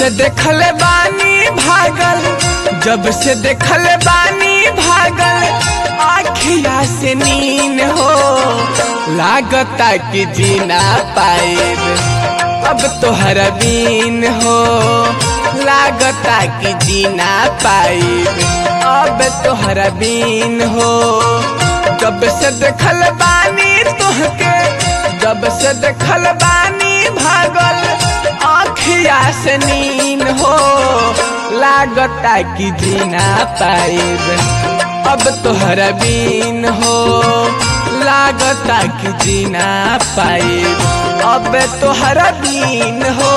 से देखल बानी भागल, जब से देखल बानी भागल आँखिया से नीन हो, लागता कि जीना पाएब अब तोहरा बीन हो, लागता कि जीना पाएब अब तोहरा बीन हो। जब से देखल बानी तोहके, जब से देखल बानी भागल आँखिया से नीन हो, लागता कि जीना पाएब अब तोहरा बीन हो, लागता कि जीना पाएब अब तोहरा बीन हो।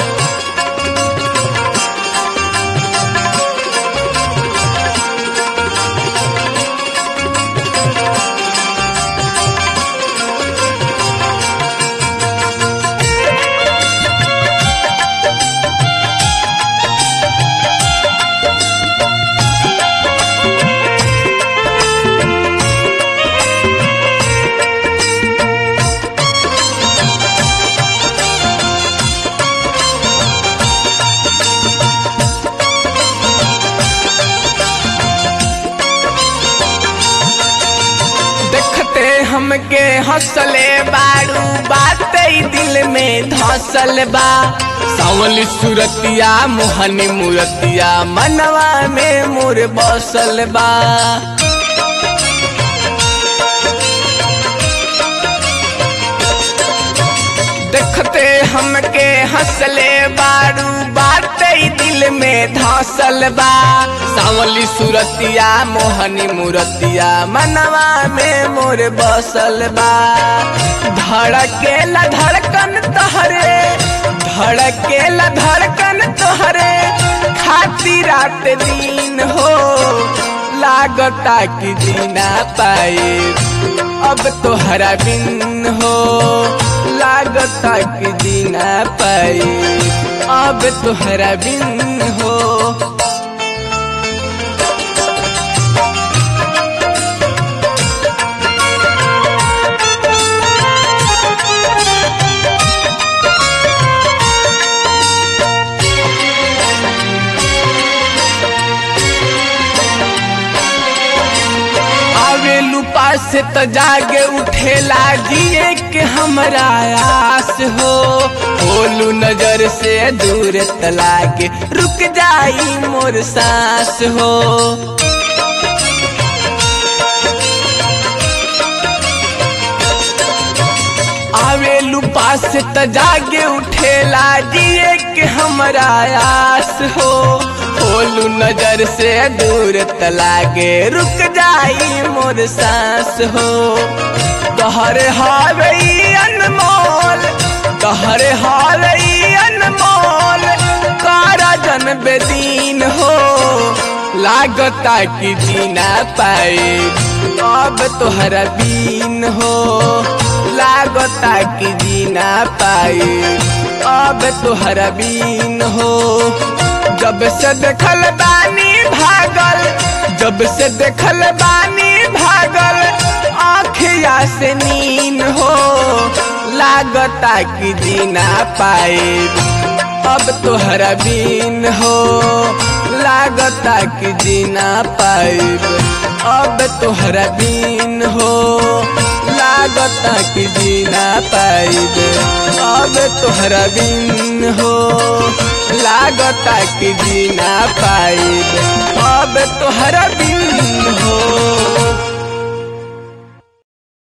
हमके हंसले बारू बात दिल में धसल बा, सावली सूरतिया मोहनी मूरतिया मनवा में मोर बसल बा। देखते हमके हंसले बारू बात दिल में धसल बा, सावली सूरतिया मोहनी मूरतिया मनवा में मोर बसल बा। धड़केला धड़कन तोहरे, धड़केला धड़कन तोहरे खाती रात दिन हो, लागता कि जीना पाए अब तोहरा बिन हो, लागता कि जीना पाए अब तोहरा बिन हो। से तो जागे उठेला जिए के हमरा आस हो, बोलू नजर से दूर तला के रुक जाई मोर सांस हो। आवेलू पास तो जागे उठेला जिए के हमरा आस हो, बोलू नजर से दूर तला के रुक जाई मोर सांस हो। तोहरे हावे अनमोल, तोहरे हावे अनमोल कारा जन बेदीन हो, लागता कि जीना पाए अब तोहरा बीन हो, लागता कि जीना पाए अब तोहरा बीन हो। जब से देखल बानी भागल, जब से देखल बानी भागल आँखिया से नीन हो, लागता कि जीना पाए अब तोहरा बीन हो, लागता कि जीना पाए अब तोहरा बीन हो, लागता कि जीना पाए अब तोहरा बीन हो, लागता कि जीना पाए अब तोहरा बिन हो।